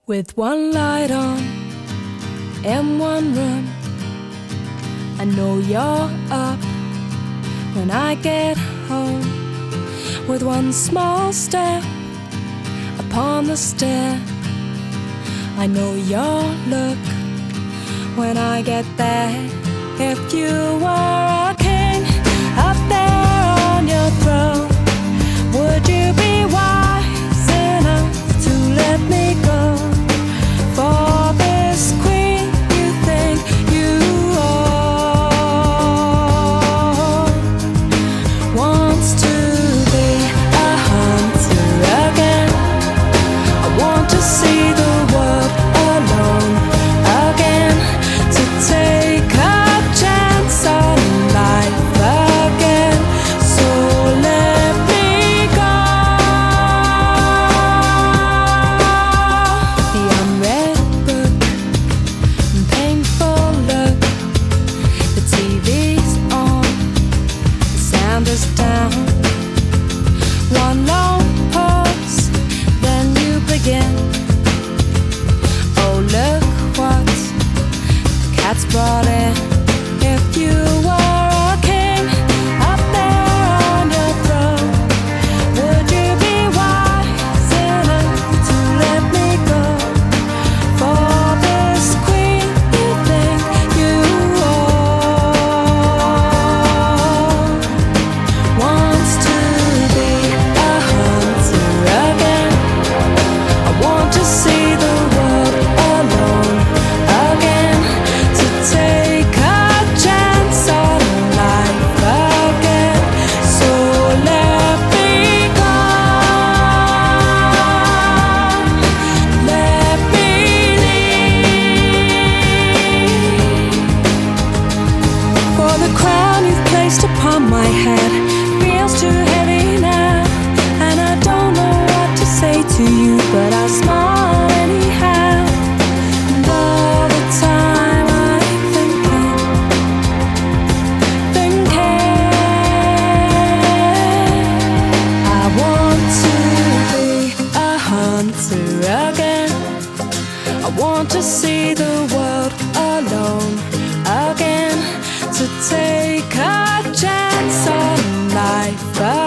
With one light on in one room, I know you're up when I get home. With one small step upon the stair, I know your look when I get there. If you were a king up there on your throne, would you be wise enough to let me go for this queen you think you own? Wants to be a hunter again. I want to see the world alone again, to take a chance on life again. So let me go. The unread book and painful look. The TV's on, the sound is down. One long pause, then you begin. Oh, look what the cat's brought in. If you were a king up there on your throne, would you be wise enough to let me go for this queen you think you own? Wants to be a hunter again. I want to see the world alone again, to take a chance on life again. So let me go. Let me leave. For the crown you've placed upon my head feels too heavy now, and I don't know what to say to you, but I'll smile anyhow. And all the time I'm thinking, I want to be a hunter again. I want to see the world alone again, to take a chance on life